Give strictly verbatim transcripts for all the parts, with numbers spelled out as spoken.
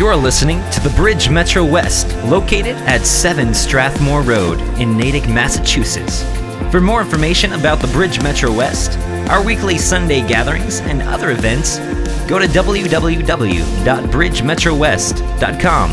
You're listening to the Bridge Metro West, located at seven Strathmore Road in Natick, Massachusetts. For more information about the Bridge Metro West, our weekly Sunday gatherings, and other events, go to w w w dot bridge metro west dot com.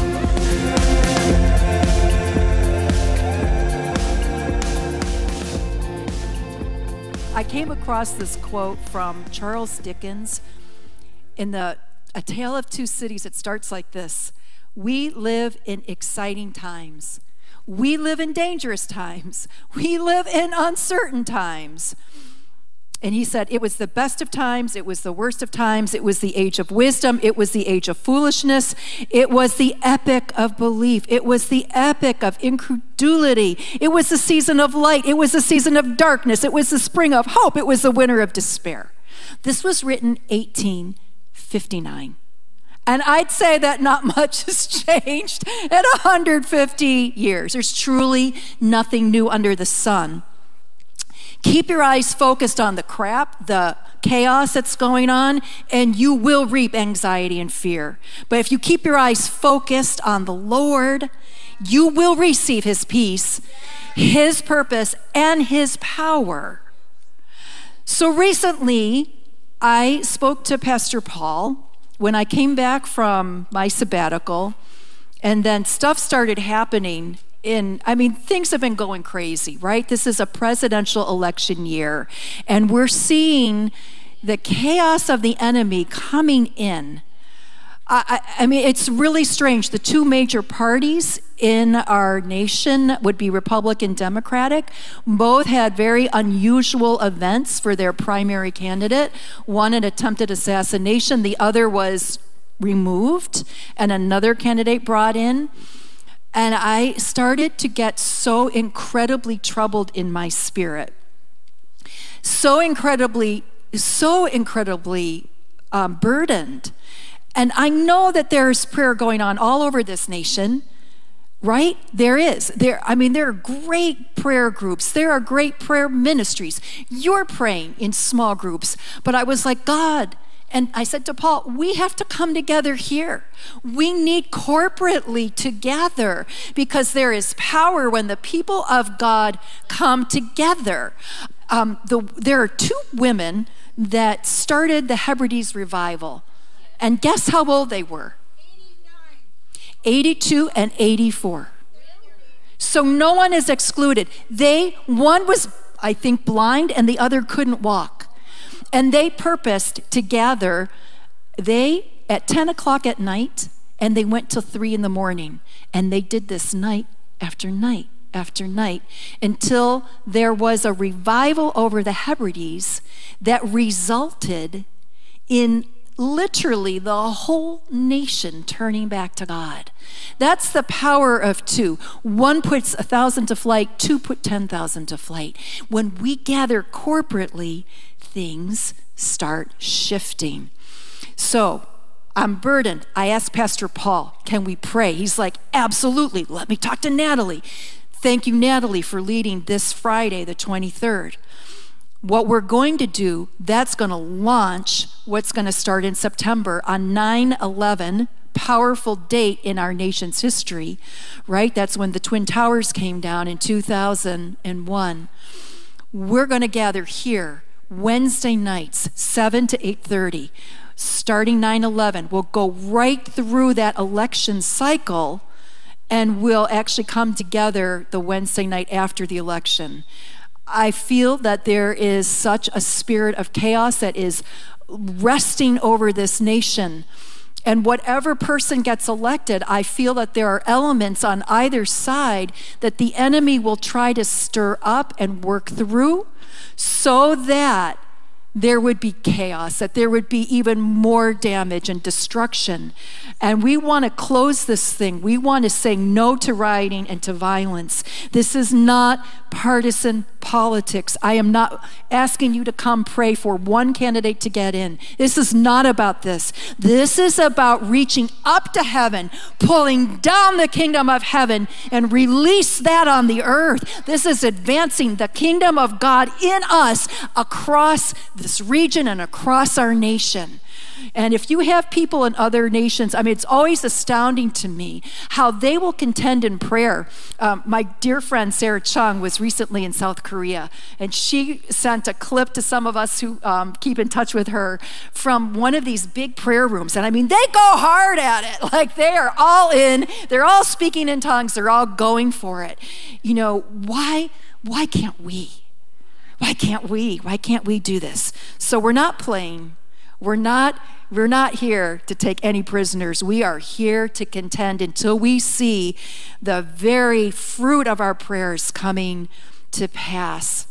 I came across this quote from Charles Dickens in the A Tale of Two Cities. It starts like this: we live in exciting times. We live in dangerous times. We live in uncertain times. And he said, it was the best of times, it was the worst of times, it was the age of wisdom, it was the age of foolishness, it was the epic of belief, it was the epic of incredulity, it was the season of light, it was the season of darkness, it was the spring of hope, it was the winter of despair. This was written eighteen fifty-nine. And I'd say that not much has changed in one hundred fifty years. There's truly nothing new under the sun. Keep your eyes focused on the crap, the chaos that's going on, and you will reap anxiety and fear. But if you keep your eyes focused on the Lord, you will receive his peace, his purpose, and his power. So recently, I spoke to Pastor Paul when I came back from my sabbatical, and then stuff started happening. In, I mean, things have been going crazy, right? This is a presidential election year, and we're seeing the chaos of the enemy coming in. I, I, I mean, it's really strange. The two major parties in our nation would be Republican, Democratic. Both had very unusual events for their primary candidate. One, an attempted assassination. The other was removed, and another candidate brought in. And I started to get so incredibly troubled in my spirit. So incredibly, so incredibly um, burdened. And I know that there's prayer going on all over this nation, right? There is. There, I mean, there are great prayer groups. There are great prayer ministries. You're praying in small groups. But I was like, God, and I said to Paul, we have to come together here. We need corporately to gather, because there is power when the people of God come together. Um, the, there are two women that started the Hebrides revival. And guess how old they were? eighty-two and eighty-four. So no one is excluded. They, one was, I think, blind, and the other couldn't walk. And they purposed to gather, they, at ten o'clock at night, and they went till three in the morning. And they did this night after night after night until there was a revival over the Hebrides that resulted in literally the whole nation turning back to God. That's the power of two. One puts a thousand to flight, two put ten thousand to flight. When we gather corporately, things start shifting. So I'm burdened. I asked Pastor Paul, can we pray? He's like, absolutely. Let me talk to Natalie. Thank you, Natalie, for leading this Friday, the twenty-third. What we're going to do, that's going to launch what's going to start in September on nine eleven, powerful date in our nation's history, right? That's when the Twin Towers came down in two thousand one. We're going to gather here Wednesday nights, seven to eight thirty, starting nine eleven. We'll go right through that election cycle, and we'll actually come together the Wednesday night after the election. I feel that there is such a spirit of chaos that is resting over this nation. And whatever person gets elected, I feel that there are elements on either side that the enemy will try to stir up and work through, so that there would be chaos, that there would be even more damage and destruction. And we want to close this thing. We want to say no to rioting and to violence. This is not partisan politics. I am not asking you to come pray for one candidate to get in. This is not about this. This is about reaching up to heaven, pulling down the kingdom of heaven, and release that on the earth. This is advancing the kingdom of God in us across this region and across our nation. And if you have people in other nations, I mean, it's always astounding to me how they will contend in prayer. Um, my dear friend Sarah Chung was recently in South Korea, and she sent a clip to some of us who um, keep in touch with her from one of these big prayer rooms. And I mean, they go hard at it. Like, they are all in, they're all speaking in tongues, they're all going for it. You know, why, why can't we? Why can't we? Why can't we do this? So we're not playing. We're not, we're not here to take any prisoners. We are here to contend until we see the very fruit of our prayers coming to pass.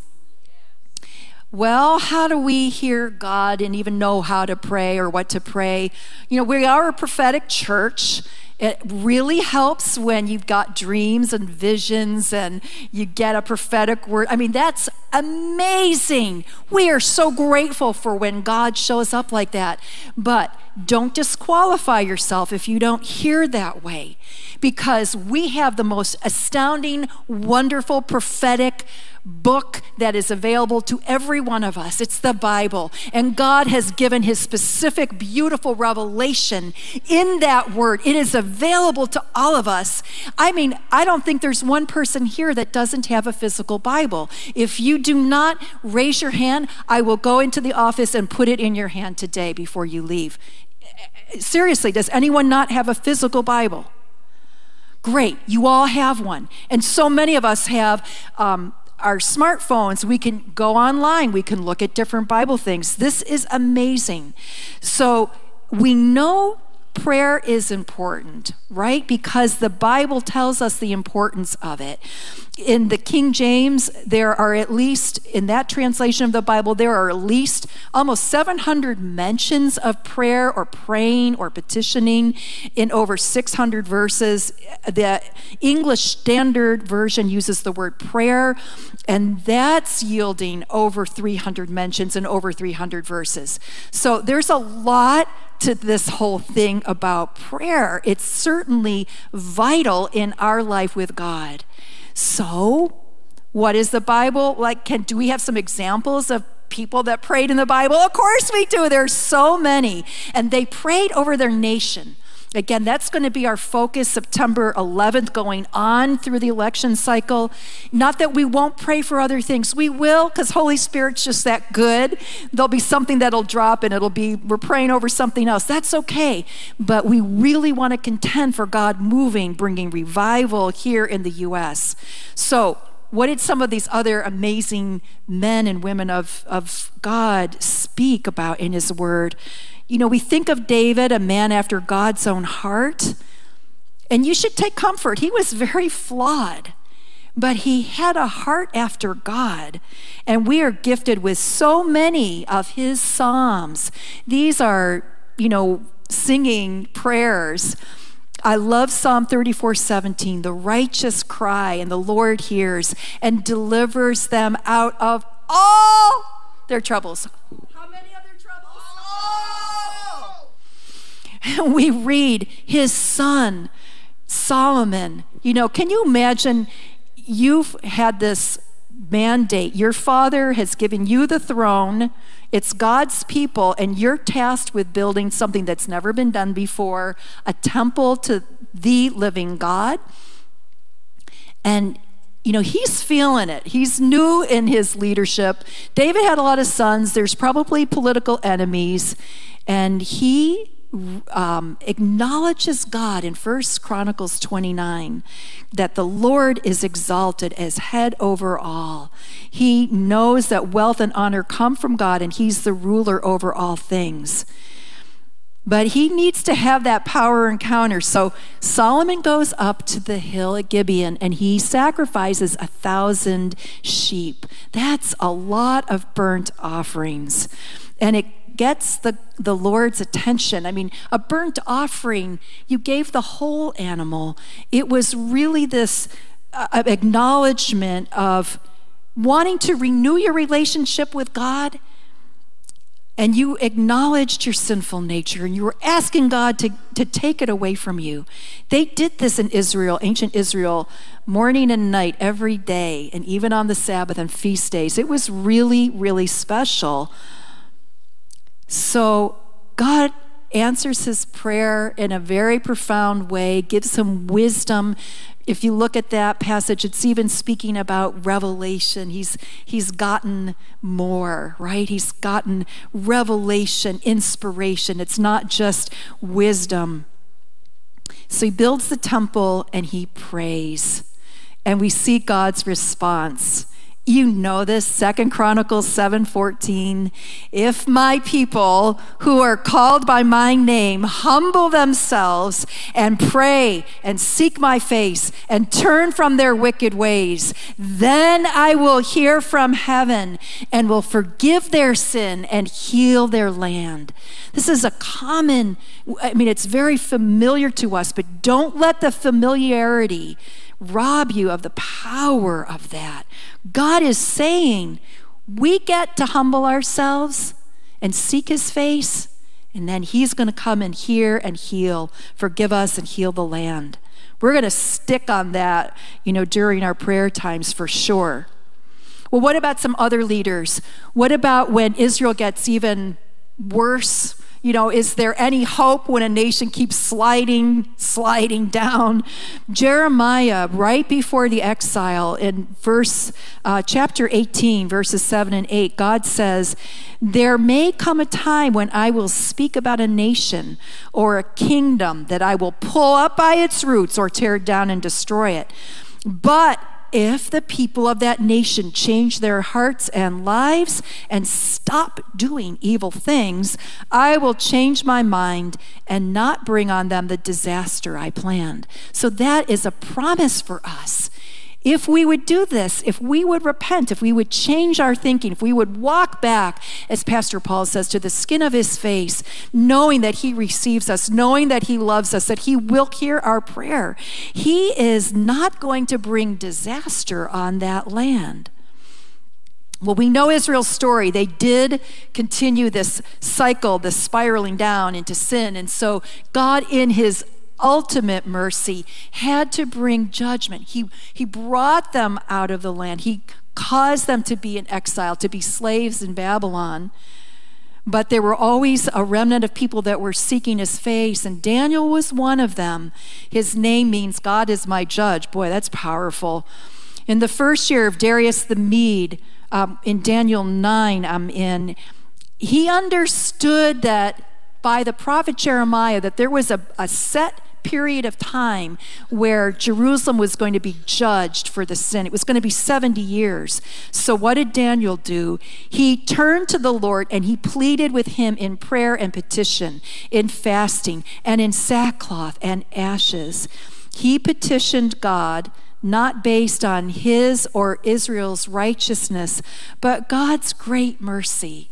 Well, how do we hear God and even know how to pray or what to pray? You know, we are a prophetic church. It really helps when you've got dreams and visions and you get a prophetic word. I mean, that's amazing. We are so grateful for when God shows up like that. But don't disqualify yourself if you don't hear that way, because we have the most astounding, wonderful, prophetic book that is available to every one of us. It's the Bible. And God has given his specific, beautiful revelation in that word. It is available to all of us. I mean, I don't think there's one person here that doesn't have a physical Bible. If you do not, raise your hand. I will go into the office and put it in your hand today before you leave. Seriously, does anyone not have a physical Bible? Great, you all have one. And so many of us have um, our smartphones. We can go online. We can look at different Bible things. This is amazing. So we know prayer is important, right? Because the Bible tells us the importance of it. In the King James, there are at least, in that translation of the Bible, there are at least almost seven hundred mentions of prayer or praying or petitioning in over six hundred verses. The English Standard Version uses the word prayer, and that's yielding over three hundred mentions in over three hundred verses. So there's a lot to this whole thing about prayer. It's certainly vital in our life with God. So, what is the Bible like? Can do we have some examples of people that prayed in the Bible? Of course we do. There's so many. And they prayed over their nation. Again, that's going to be our focus September eleventh going on through the election cycle. Not that we won't pray for other things. We will, because Holy Spirit's just that good. There'll be something that'll drop and it'll be, we're praying over something else. That's okay. But we really want to contend for God moving, bringing revival here in the U S. So what did some of these other amazing men and women of, of God speak about in his word? You know, we think of David, a man after God's own heart, and you should take comfort. He was very flawed, but he had a heart after God, and we are gifted with so many of his psalms. These are, you know, singing prayers. I love Psalm thirty-four seventeen. The righteous cry, and the Lord hears and delivers them out of all their troubles. We read his son, Solomon. You know, can you imagine you've had this mandate. Your father has given you the throne. It's God's people, and you're tasked with building something that's never been done before, a temple to the living God. And you know, he's feeling it. He's new in his leadership. David had a lot of sons. There's probably political enemies. And he um, acknowledges God in First Chronicles twenty-nine, that the Lord is exalted as head over all. He knows that wealth and honor come from God, and he's the ruler over all things. But he needs to have that power encounter. So Solomon goes up to the hill at Gibeon, and he sacrifices a thousand sheep. That's a lot of burnt offerings. And it gets the, the Lord's attention. I mean, a burnt offering, you gave the whole animal. It was really this uh, acknowledgement of wanting to renew your relationship with God. And you acknowledged your sinful nature, and you were asking God to, to take it away from you. They did this in Israel, ancient Israel, morning and night, every day, and even on the Sabbath and feast days. It was really, really special So God answers his prayer in a very profound way, gives him wisdom. If you look at that passage, it's even speaking about revelation. He's he's gotten more, right? He's gotten revelation, inspiration. It's not just wisdom. So he builds the temple and he prays. And we see God's response. You know this, Second Chronicles seven fourteen. If my people who are called by my name humble themselves and pray and seek my face and turn from their wicked ways, then I will hear from heaven and will forgive their sin and heal their land. This is a common, I mean, it's very familiar to us, but don't let the familiarity rob you of the power of that. God is saying we get to humble ourselves and seek his face, and then he's going to come and hear and heal, forgive us and heal the land. We're going to stick on that, you know, during our prayer times for sure. Well, what about some other leaders? What about when Israel gets even worse? You know, is there any hope when a nation keeps sliding, sliding down? Jeremiah, right before the exile, in verse, uh, chapter eighteen, verses seven and eight, God says, there may come a time when I will speak about a nation or a kingdom that I will pull up by its roots or tear down and destroy it. But if the people of that nation change their hearts and lives and stop doing evil things, I will change my mind and not bring on them the disaster I planned. So that is a promise for us. If we would do this, if we would repent, if we would change our thinking, if we would walk back, as Pastor Paul says, to the skin of his face, knowing that he receives us, knowing that he loves us, that he will hear our prayer, he is not going to bring disaster on that land. Well, we know Israel's story. They did continue this cycle, this spiraling down into sin. And so God, in his ultimate mercy, had to bring judgment. He, he brought them out of the land. He caused them to be in exile, to be slaves in Babylon. But there were always a remnant of people that were seeking his face, and Daniel was one of them. His name means God is my judge. Boy, that's powerful. In the first year of Darius the Mede, um, in Daniel nine, I'm in, he understood that by the prophet Jeremiah that there was a, a set period of time where Jerusalem was going to be judged for the sin. It was going to be seventy years. So what did Daniel do? He turned to the Lord and he pleaded with him in prayer and petition, in fasting, and in sackcloth and ashes. He petitioned God not based on his or Israel's righteousness, but God's great mercy.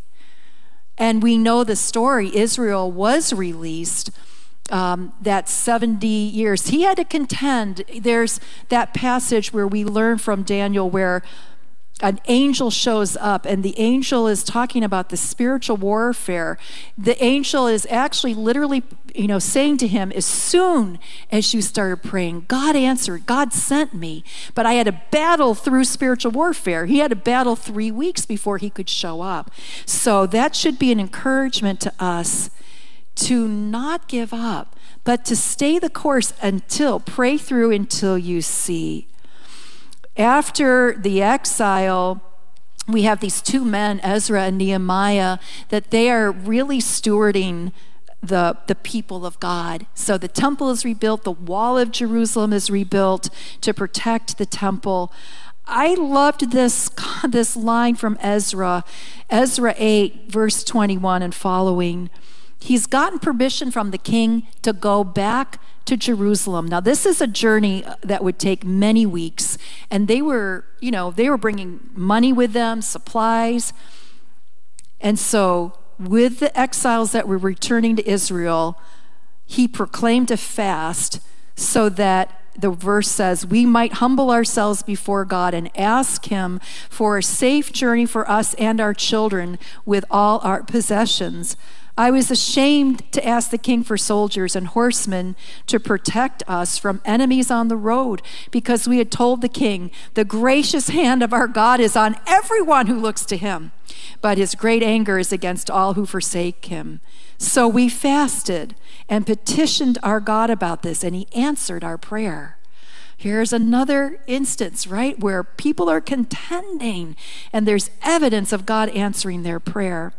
And we know the story. Israel was released um, that seventy years. He had to contend. There's that passage where we learn from Daniel where an angel shows up, and the angel is talking about the spiritual warfare. The angel is actually literally, you know, saying to him, as soon as you started praying, God answered, God sent me, but I had to battle through spiritual warfare. He had to battle three weeks before he could show up. So that should be an encouragement to us to not give up, but to stay the course until, pray through until you see. After the exile, we have these two men, Ezra and Nehemiah, that they are really stewarding the, the people of God. So the temple is rebuilt, the wall of Jerusalem is rebuilt to protect the temple. I loved this, this line from Ezra, Ezra eight, verse twenty-one and following. He's gotten permission from the king to go back to Jerusalem. Now, this is a journey that would take many weeks, and they were, you know, they were bringing money with them, supplies. And so, with the exiles that were returning to Israel, he proclaimed a fast so that, the verse says, we might humble ourselves before God and ask him for a safe journey for us and our children with all our possessions. I was ashamed to ask the king for soldiers and horsemen to protect us from enemies on the road, because we had told the king, the gracious hand of our God is on everyone who looks to him. but his great anger is against all who forsake him. So we fasted and petitioned our God about this, and he answered our prayer. Here's another instance, right, where people are contending, and there's evidence of God answering their prayer.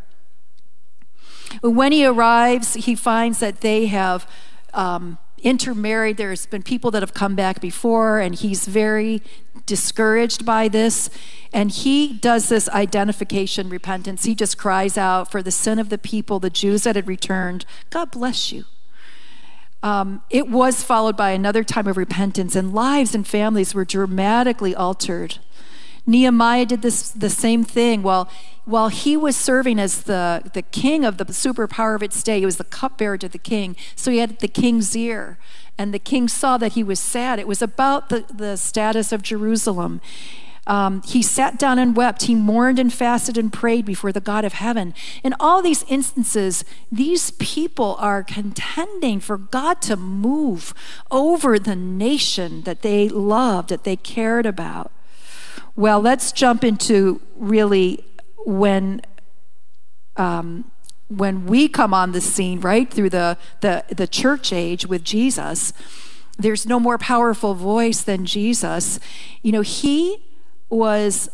When he arrives, he finds that they have um, intermarried. There's been people that have come back before, and he's very discouraged by this. And he does this identification repentance. He just cries out for the sin of the people, the Jews that had returned. God bless you. Um, it was followed by another time of repentance, and lives and families were dramatically altered. Nehemiah did this the same thing. While, while he was serving as the, the king of the superpower of its day, he was the cupbearer to the king, so he had the king's ear. And the king saw that he was sad. It was about the, the status of Jerusalem. Um, he sat down and wept. He mourned and fasted and prayed before the God of heaven. In all these instances, these people are contending for God to move over the nation that they loved, that they cared about. Well, let's jump into really when um, when we come on the scene, right, through the, the, the church age with Jesus. There's no more powerful voice than Jesus. You know, he was,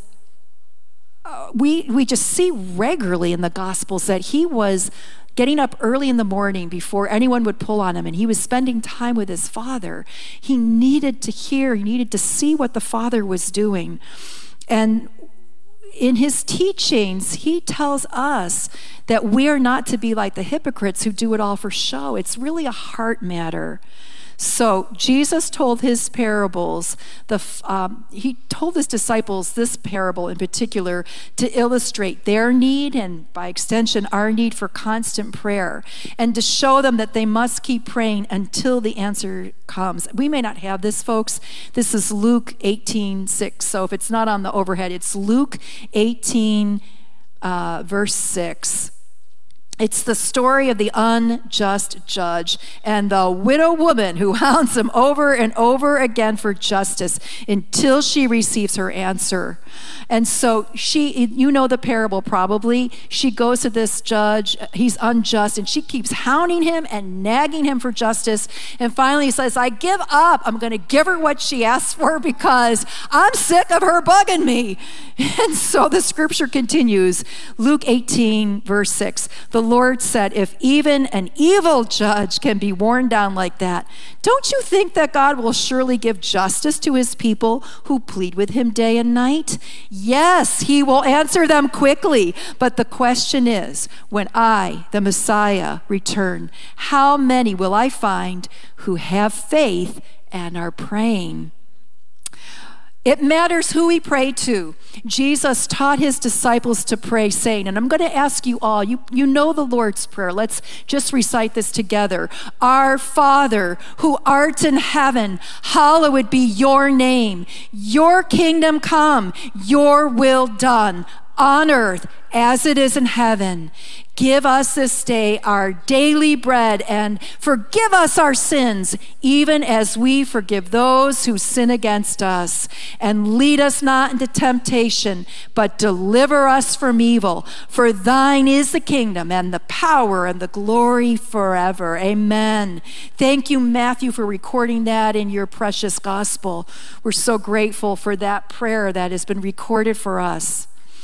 uh, we, we just see regularly in the Gospels that he was getting up early in the morning before anyone would pull on him, and he was spending time with his Father. He needed to hear, he needed to see what the Father was doing. And in his teachings, he tells us that we are not to be like the hypocrites who do it all for show. It's really a heart matter. So Jesus told his parables, the, um, he told his disciples this parable in particular to illustrate their need, and by extension our need for constant prayer, and to show them that they must keep praying until the answer comes. We may not have this, folks. This is Luke eighteen six. So if it's not on the overhead, it's Luke eighteen, uh, verse six. It's the story of the unjust judge and the widow woman who hounds him over and over again for justice until she receives her answer. And so she, you know the parable probably, she goes to this judge, he's unjust, and she keeps hounding him and nagging him for justice. And finally he says, I give up. I'm going to give her what she asked for because I'm sick of her bugging me. And so the scripture continues, Luke eighteen, verse six. The Lord said, if even an evil judge can be worn down like that, don't you think that God will surely give justice to his people who plead with him day and night? Yes, he will answer them quickly. But the question is, when I, the Messiah, return, how many will I find who have faith and are praying? It matters who we pray to. Jesus taught his disciples to pray, saying, and I'm going to ask you all, you, you know the Lord's Prayer. Let's just recite this together. Our Father, who art in heaven, hallowed be your name. Your kingdom come, your will done, on earth as it is in heaven. Give us this day our daily bread, and forgive us our sins, even as we forgive those who sin against us. And lead us not into temptation, but deliver us from evil. For thine is the kingdom and the power and the glory forever. Amen. Thank you, Matthew, for recording that in your precious gospel. We're so grateful for that prayer that has been recorded for us.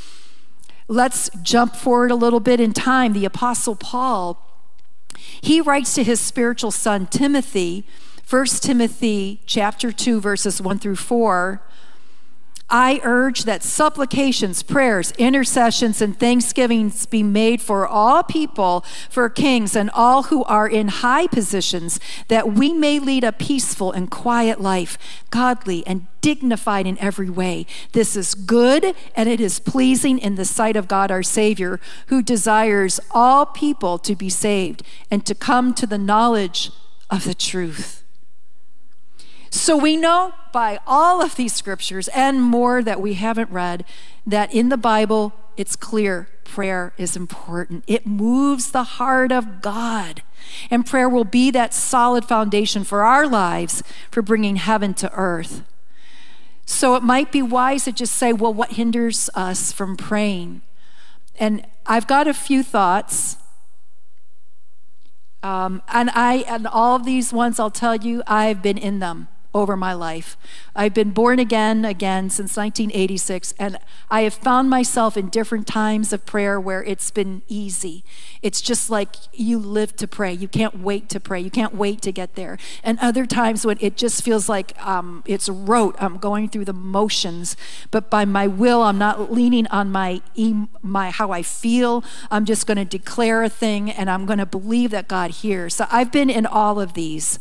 Let's jump forward a little bit in time. The Apostle Paul, he writes to his spiritual son Timothy, First Timothy chapter two, verses one through four. I urge that supplications, prayers, intercessions, and thanksgivings be made for all people, for kings and all who are in high positions, that we may lead a peaceful and quiet life, godly and dignified in every way. This is good, and it is pleasing in the sight of God our Savior, who desires all people to be saved and to come to the knowledge of the truth. So we know by all of these scriptures and more that we haven't read that in the Bible, it's clear prayer is important. It moves the heart of God. And prayer will be that solid foundation for our lives for bringing heaven to earth. So it might be wise to just say, well, what hinders us from praying? And I've got a few thoughts. Um, and I, and all of these ones, I'll tell you, I've been in them over my life. I've been born again, again since nineteen eighty-six, and I have found myself in different times of prayer where it's been easy. It's just like you live to pray. You can't wait to pray. You can't wait to get there. And other times when it just feels like um, it's rote. I'm going through the motions, but by my will, I'm not leaning on my my how I feel. I'm just going to declare a thing, and I'm going to believe that God hears. So I've been in all of these.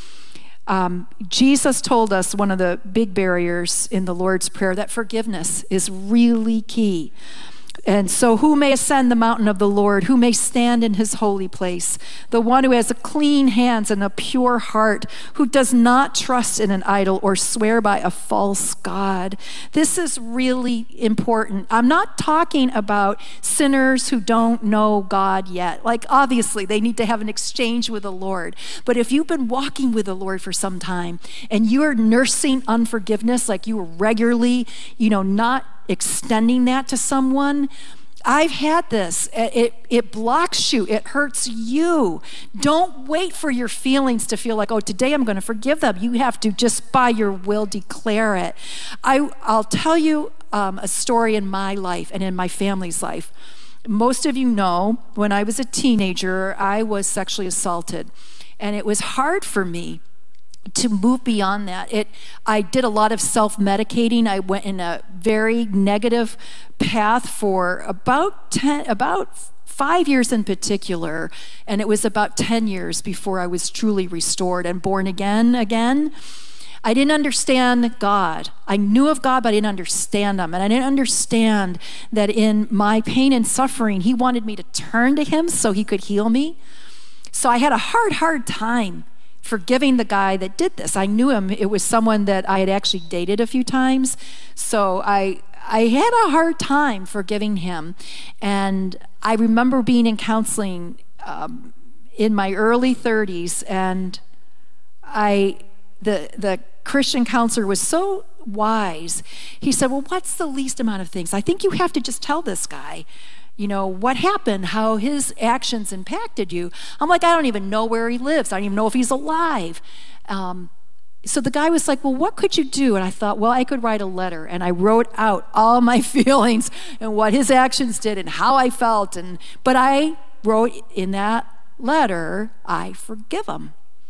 Um, Jesus told us one of the big barriers in the Lord's Prayer that forgiveness is really key. And so who may ascend the mountain of the Lord? Who may stand in his holy place? The one who has a clean hands and a pure heart, who does not trust in an idol or swear by a false god. This is really important. I'm not talking about sinners who don't know God yet. Like, obviously, they need to have an exchange with the Lord. But if you've been walking with the Lord for some time and you're nursing unforgiveness, like you are regularly, you know, not extending that to someone, I've had this. It, it blocks you. It hurts you. Don't wait for your feelings to feel like, oh, today I'm going to forgive them. You have to just by your will declare it. I, I'll tell you um, a story in my life and in my family's life. Most of you know, when I was a teenager, I was sexually assaulted. And it was hard for me to move beyond that. It, I did a lot of self-medicating. I went in a very negative path for about ten, about five years in particular, and it was about ten years before I was truly restored and born again again. I didn't understand God. I knew of God, but I didn't understand him. And I didn't understand that in my pain and suffering, he wanted me to turn to him so he could heal me. So I had a hard, hard time forgiving the guy that did this. I knew him. It was someone that I had actually dated a few times. So I I had a hard time forgiving him. And I remember being in counseling um, in my early thirties, and I the the Christian counselor was so wise. He said, well, what's the least amount of things? I think you have to just tell this guy, you know, what happened, how his actions impacted you. I'm like, I don't even know where he lives. I don't even know if he's alive. Um, so the guy was like, well, what could you do? And I thought, well, I could write a letter. And I wrote out all my feelings and what his actions did and how I felt. And but I wrote in that letter, I forgive him.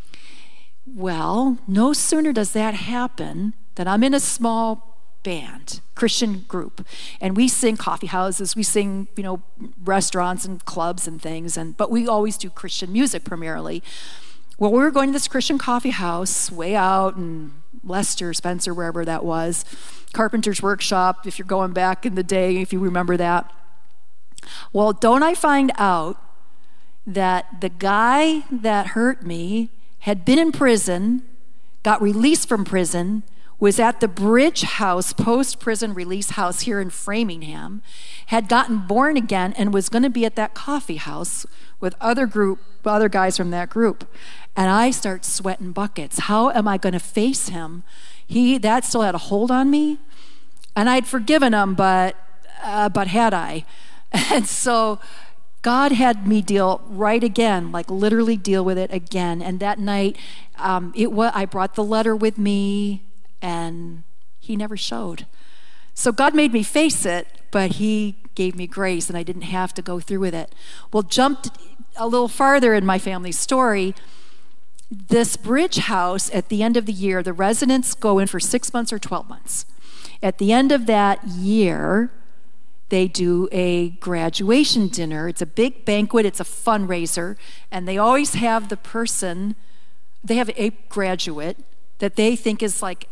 Well, no sooner does that happen than I'm in a small band, Christian group, and we sing coffee houses, we sing, you know, restaurants and clubs and things, and but we always do Christian music primarily. Well, we were going to this Christian coffee house way out in Leicester, Spencer, wherever that was, Carpenter's Workshop, if you're going back in the day, if you remember that. Well, don't I find out that the guy that hurt me had been in prison, got released from prison, was at the Bridge House, post-prison release house here in Framingham, had gotten born again and was going to be at that coffee house with other group, other guys from that group. And I start sweating buckets. How am I going to face him? He, that still had a hold on me. And I'd forgiven him, but, uh, but had I? And so God had me deal right again, like literally deal with it again. And that night, um, it was, I brought the letter with me, and he never showed. So God made me face it, but he gave me grace, and I didn't have to go through with it. Well, jumped a little farther in my family's story. This Bridge House, at the end of the year, the residents go in for six months or twelve months. At the end of that year, they do a graduation dinner. It's a big banquet. It's a fundraiser. And they always have the person, they have a graduate that they think is like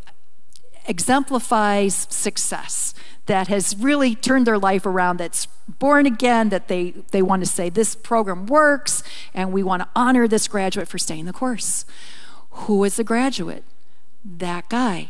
exemplifies success, that has really turned their life around, that's born again, that they, they want to say this program works, and we want to honor this graduate for staying the course. Who is the graduate? That guy.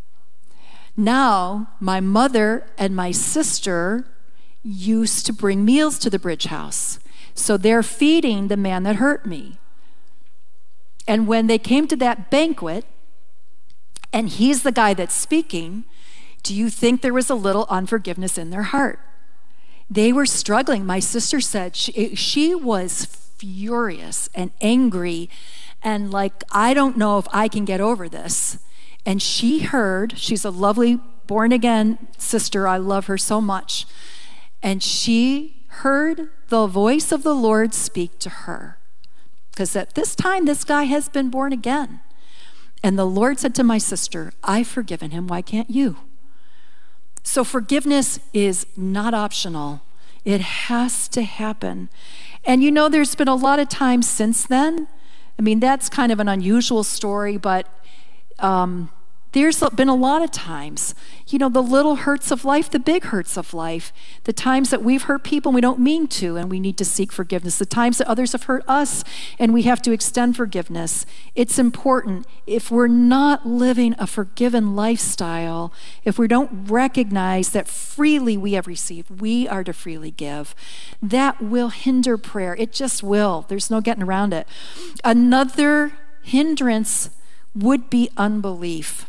Now, my mother and my sister used to bring meals to the Bridge House. So they're feeding the man that hurt me. And when they came to that banquet, and he's the guy that's speaking, do you think there was a little unforgiveness in their heart? They were struggling. My sister said she, she was furious and angry and like, I don't know if I can get over this. And she heard, she's a lovely born-again sister. I love her so much. And she heard the voice of the Lord speak to her. Because at this time, this guy has been born again. And the Lord said to my sister, I've forgiven him. Why can't you? So forgiveness is not optional. It has to happen. And you know, there's been a lot of times since then. I mean, that's kind of an unusual story, but um, there's been a lot of times, you know, the little hurts of life, the big hurts of life, the times that we've hurt people and we don't mean to, and we need to seek forgiveness, the times that others have hurt us and we have to extend forgiveness. It's important. If we're not living a forgiven lifestyle, if we don't recognize that freely we have received, we are to freely give, that will hinder prayer. It just will. There's no getting around it. Another hindrance would be unbelief.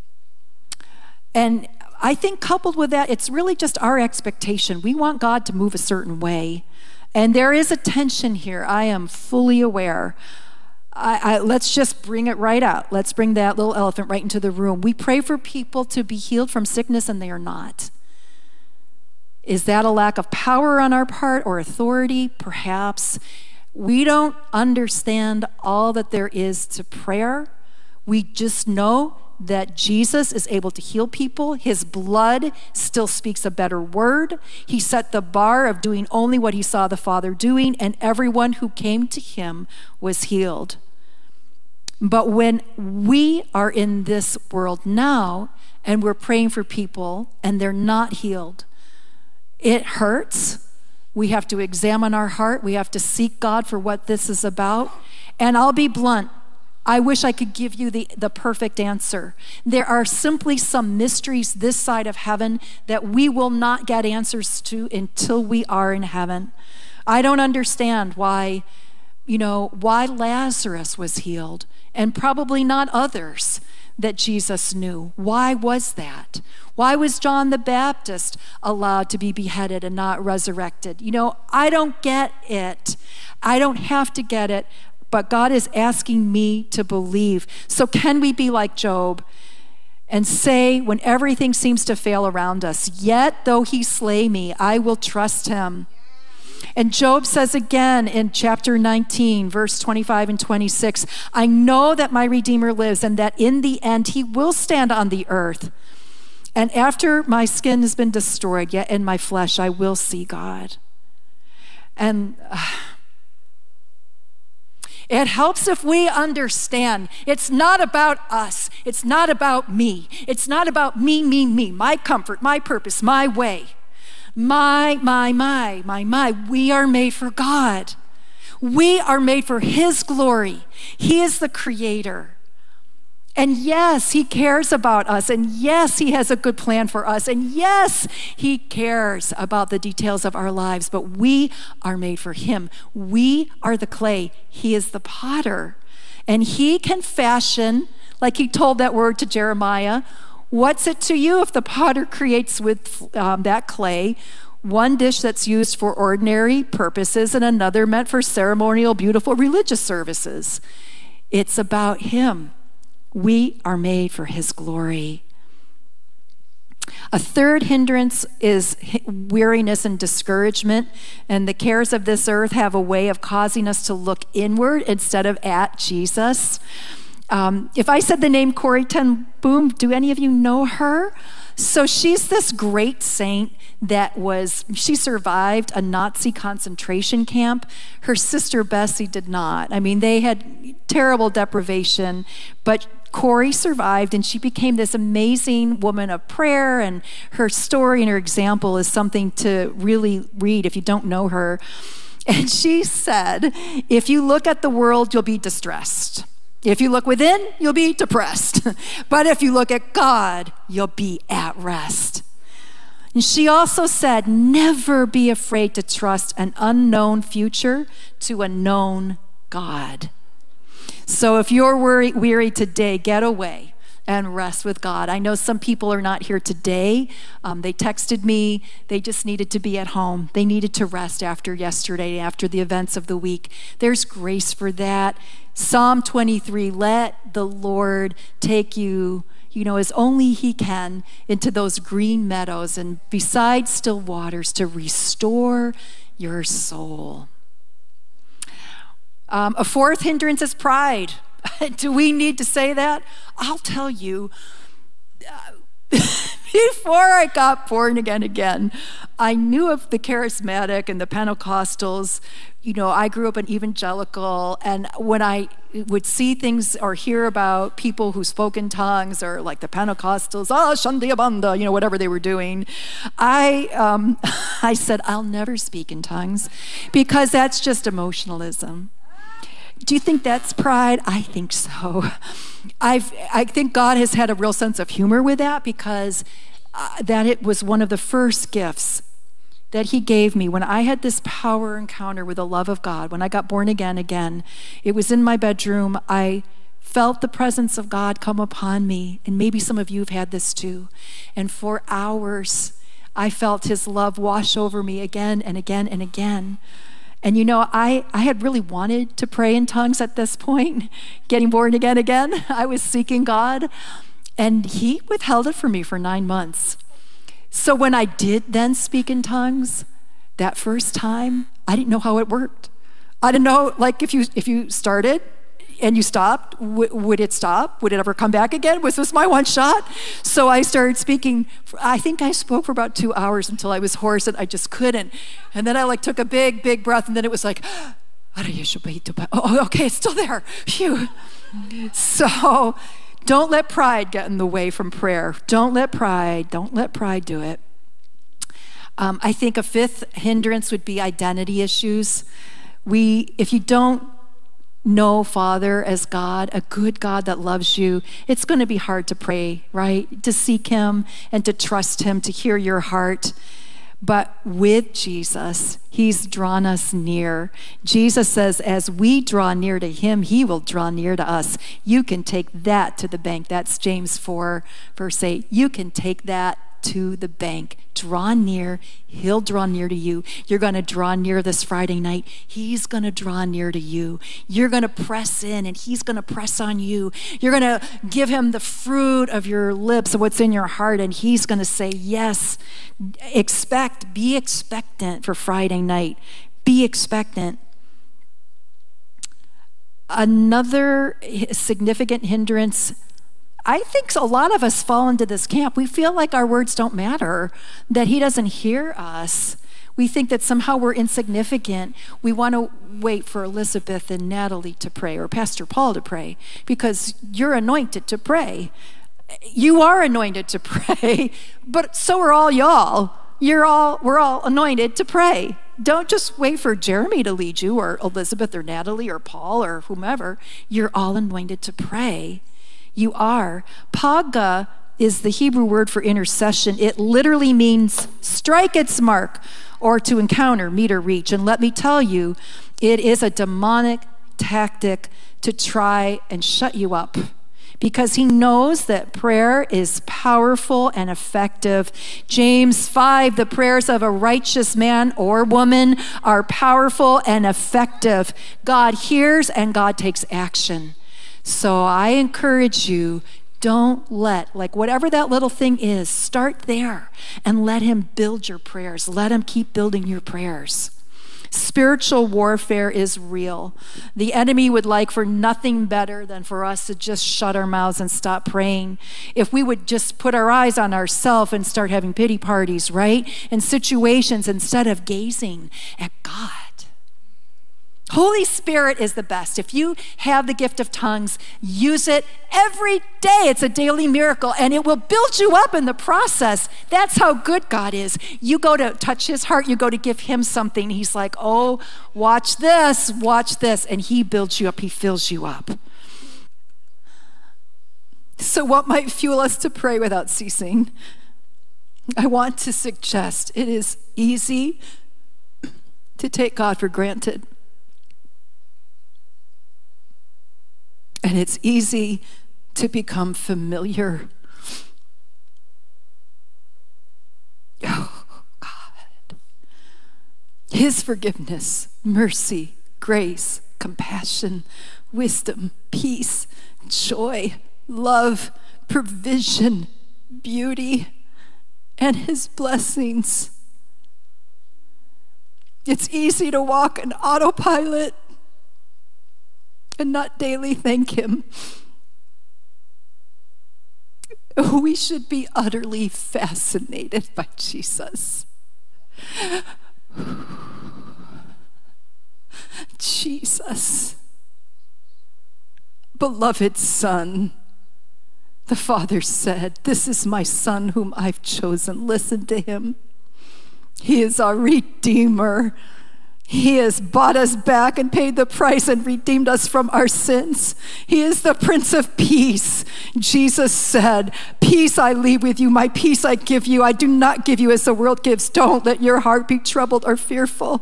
And I think coupled with that, it's really just our expectation. We want God to move a certain way. And there is a tension here. I am fully aware. I, I, let's just bring it right out. Let's bring that little elephant right into the room. We pray for people to be healed from sickness and they are not. Is that a lack of power on our part or authority? Perhaps. We don't understand all that there is to prayer. We just know that Jesus is able to heal people. His blood still speaks a better word. He set the bar of doing only what he saw the Father doing, and everyone who came to him was healed. But when we are in this world now and we're praying for people and they're not healed, it hurts. We have to examine our heart. We have to seek God for what this is about. And I'll be blunt. I wish I could give you the, the perfect answer. There are simply some mysteries this side of heaven that we will not get answers to until we are in heaven. I don't understand why, you know, why Lazarus was healed and probably not others that Jesus knew. Why was that? Why was John the Baptist allowed to be beheaded and not resurrected? You know, I don't get it. I don't have to get it. But God is asking me to believe. So can we be like Job and say, when everything seems to fail around us, yet though he slay me, I will trust him. And Job says again in chapter nineteen, verse twenty-five and twenty-six, I know that my Redeemer lives and that in the end he will stand on the earth. And after my skin has been destroyed, yet in my flesh I will see God. And uh, it helps if we understand it's not about us. It's not about me. It's not about me, me, me, my comfort, my purpose, my way. My, my, my, my, my. We are made for God. We are made for his glory. He is the creator. And yes, he cares about us. And yes, he has a good plan for us. And yes, he cares about the details of our lives. But we are made for him. We are the clay. He is the potter. And he can fashion, like he told that word to Jeremiah, what's it to you if the potter creates with um, that clay one dish that's used for ordinary purposes and another meant for ceremonial, beautiful religious services? It's about him. We are made for his glory. A third hindrance is weariness and discouragement, and the cares of this earth have a way of causing us to look inward instead of at Jesus. Um, if I said the name Corrie ten Boom, do any of you know her? So she's this great saint that was, she survived a Nazi concentration camp. Her sister Bessie did not. I mean, they had terrible deprivation, but Corrie survived and she became this amazing woman of prayer, and her story and her example is something to really read if you don't know her. And she said, if you look at the world, you'll be distressed. If you look within, you'll be depressed. But if you look at God, you'll be at rest. And she also said, never be afraid to trust an unknown future to a known God. So if you're weary, weary today, get away and rest with God. I know some people are not here today. Um, they texted me. They just needed to be at home. They needed to rest after yesterday, after the events of the week. There's grace for that. Psalm twenty-three, let the Lord take you, you know, as only he can, into those green meadows and beside still waters to restore your soul. Um, a fourth hindrance is pride. Do we need to say that? I'll tell you, uh, before I got born again again, I knew of the charismatic and the Pentecostals. You know, I grew up an evangelical, and when I would see things or hear about people who spoke in tongues, or like the Pentecostals, ah, Shandiabanda, you know, whatever they were doing, I um, I said, I'll never speak in tongues, because that's just emotionalism. Do you think that's pride? I think so. I've, I think God has had a real sense of humor with that, because uh, that it was one of the first gifts that he gave me when I had this power encounter with the love of God. When I got born again again, it was in my bedroom. I felt the presence of God come upon me, and maybe some of you have had this too. And for hours, I felt his love wash over me again and again and again. And you know, I, I had really wanted to pray in tongues at this point, getting born again again. I was seeking God, and he withheld it from me for nine months. So when I did then speak in tongues, that first time, I didn't know how it worked. I didn't know, like, if you if you started and you stopped, w- would it stop? Would it ever come back again? Was this my one shot? So I started speaking. I think I spoke for about two hours until I was hoarse and I just couldn't. And then I like took a big, big breath, and then it was like, oh, okay, it's still there. Phew. So don't let pride get in the way from prayer. Don't let pride, don't let pride do it. Um, I think a fifth hindrance would be identity issues. We, if you don't know Father as God, a good God that loves you, it's going to be hard to pray, right? To seek him and to trust him, to hear your heart. But with Jesus, he's drawn us near. Jesus says, as we draw near to him, he will draw near to us. You can take that to the bank. That's James four, verse eight. You can take that to the bank. Draw near, he'll draw near to you. You're going to draw near this Friday night. He's going to draw near to you. You're going to press in, and he's going to press on you. You're going to give him the fruit of your lips of what's in your heart, and he's going to say, yes. Expect, be expectant for Friday night. Be expectant. Another significant hindrance, I think a lot of us fall into this camp. We feel like our words don't matter, that he doesn't hear us. We think that somehow we're insignificant. We want to wait for Elizabeth and Natalie to pray, or Pastor Paul to pray, because you're anointed to pray. You are anointed to pray, but so are all y'all. You're all, we're all anointed to pray. Don't just wait for Jeremy to lead you, or Elizabeth or Natalie or Paul or whomever. You're all anointed to pray. You are. Paga is the Hebrew word for intercession. It literally means strike its mark, or to encounter, meet, or reach. And let me tell you, it is a demonic tactic to try and shut you up, because he knows that prayer is powerful and effective. James five, the prayers of a righteous man or woman are powerful and effective. God hears and God takes action. So I encourage you, don't let, like whatever that little thing is, start there and let him build your prayers. Let him keep building your prayers. Spiritual warfare is real. The enemy would like for nothing better than for us to just shut our mouths and stop praying. If we would just put our eyes on ourselves and start having pity parties, right? In situations, instead of gazing at God. Holy Spirit is the best. If you have the gift of tongues, use it every day. It's a daily miracle, and it will build you up in the process. That's how good God is. You go to touch his heart, you go to give him something. He's like, oh, watch this, watch this. And he builds you up, he fills you up. So what might fuel us to pray without ceasing? I want to suggest it is easy to take God for granted. And it's easy to become familiar. Oh, God. His forgiveness, mercy, grace, compassion, wisdom, peace, joy, love, provision, beauty, and his blessings. It's easy to walk an autopilot and not daily thank him. We should be utterly fascinated by Jesus. Jesus, beloved Son. The Father said, "This is my Son whom I've chosen. Listen to him." He is our Redeemer. He has bought us back and paid the price and redeemed us from our sins. He is the Prince of Peace. Jesus said, "Peace I leave with you, my peace I give you. I do not give you as the world gives. Don't let your heart be troubled or fearful."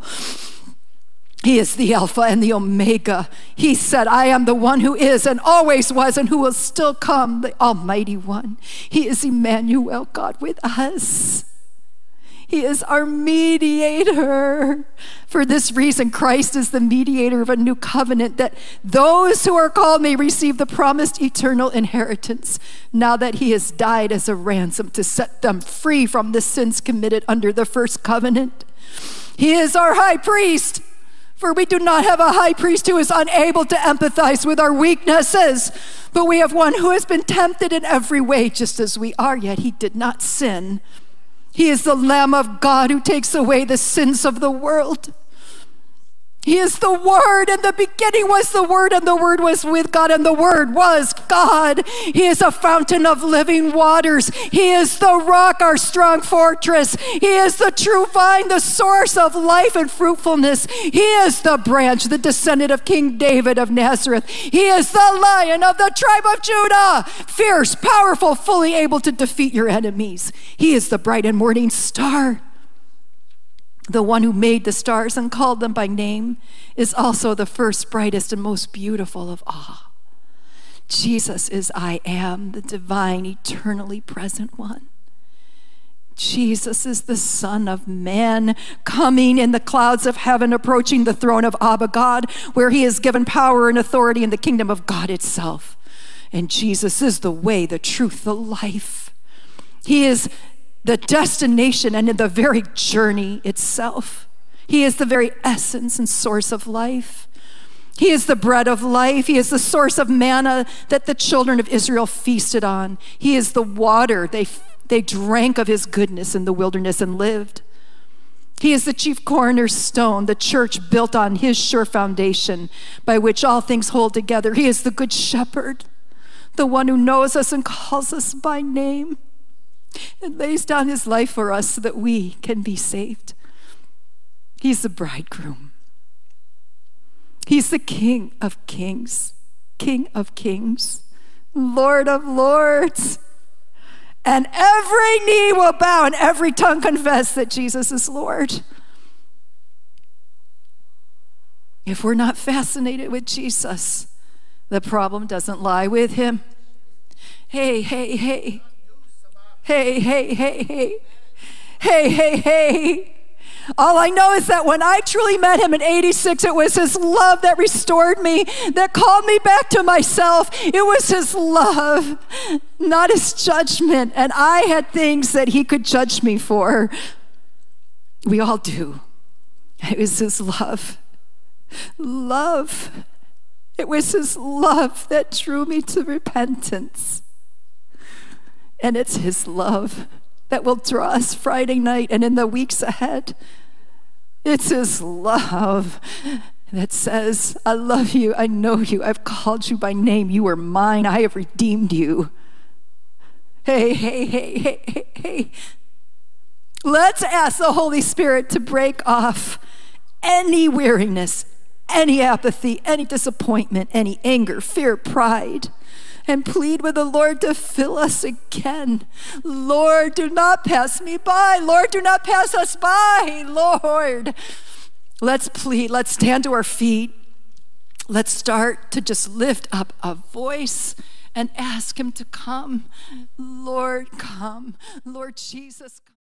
He is the Alpha and the Omega. He said, "I am the one who is and always was and who will still come, the Almighty One." He is Emmanuel, God with us. He is our mediator. For this reason, Christ is the mediator of a new covenant, that those who are called may receive the promised eternal inheritance, now that he has died as a ransom to set them free from the sins committed under the first covenant. He is our high priest. For we do not have a high priest who is unable to empathize with our weaknesses, but we have one who has been tempted in every way, just as we are, yet he did not sin. He is the Lamb of God who takes away the sins of the world. He is the Word. In the beginning was the Word, and the Word was with God, and the Word was God. He is a fountain of living waters. He is the rock, our strong fortress. He is the true vine, the source of life and fruitfulness. He is the branch, the descendant of King David of Nazareth. He is the Lion of the tribe of Judah, fierce, powerful, fully able to defeat your enemies. He is the bright and morning star. The one who made the stars and called them by name is also the first, brightest, and most beautiful of all. Jesus is I am, the divine, eternally present one. Jesus is the Son of Man, coming in the clouds of heaven, approaching the throne of Abba God, where he is given power and authority in the kingdom of God itself. And Jesus is the way, the truth, the life. He is the destination and in the very journey itself. He is the very essence and source of life. He is the bread of life. He is the source of manna that the children of Israel feasted on. He is the water they, they drank of his goodness in the wilderness and lived. He is the chief cornerstone, the church built on his sure foundation by which all things hold together. He is the good shepherd, the one who knows us and calls us by name, and lays down his life for us so that we can be saved. He's the bridegroom. He's the King of kings, King of kings, Lord of lords. And every knee will bow and every tongue confess that Jesus is Lord. If we're not fascinated with Jesus, the problem doesn't lie with him. Hey, hey, hey. Hey, hey, hey, hey, hey, hey, hey. All I know is that when I truly met him in eighty-six, it was his love that restored me, that called me back to myself. It was his love, not his judgment. And I had things that he could judge me for. We all do. It was his love. Love. It was his love that drew me to repentance. And it's his love that will draw us Friday night and in the weeks ahead. It's his love that says, I love you, I know you, I've called you by name, you are mine, I have redeemed you. Hey, hey, hey, hey, hey, hey. Let's ask the Holy Spirit to break off any weariness, any apathy, any disappointment, any anger, fear, pride, and plead with the Lord to fill us again. Lord, do not pass me by. Lord, do not pass us by. Lord, let's plead. Let's stand to our feet. Let's start to just lift up a voice and ask him to come. Lord, come. Lord Jesus, come.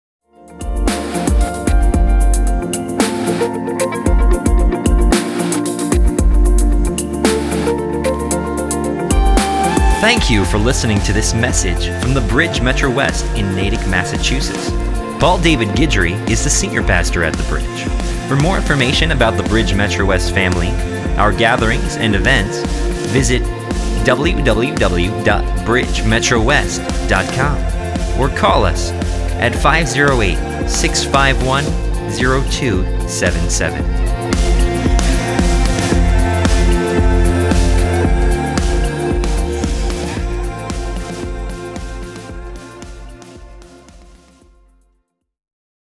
Thank you for listening to this message from the Bridge Metro West in Natick, Massachusetts. Paul David Guidry is the senior pastor at the Bridge. For more information about the Bridge Metro West family, our gatherings and events, visit w w w dot bridge metro west dot com or call us at five oh eight, six five one, oh two seven seven.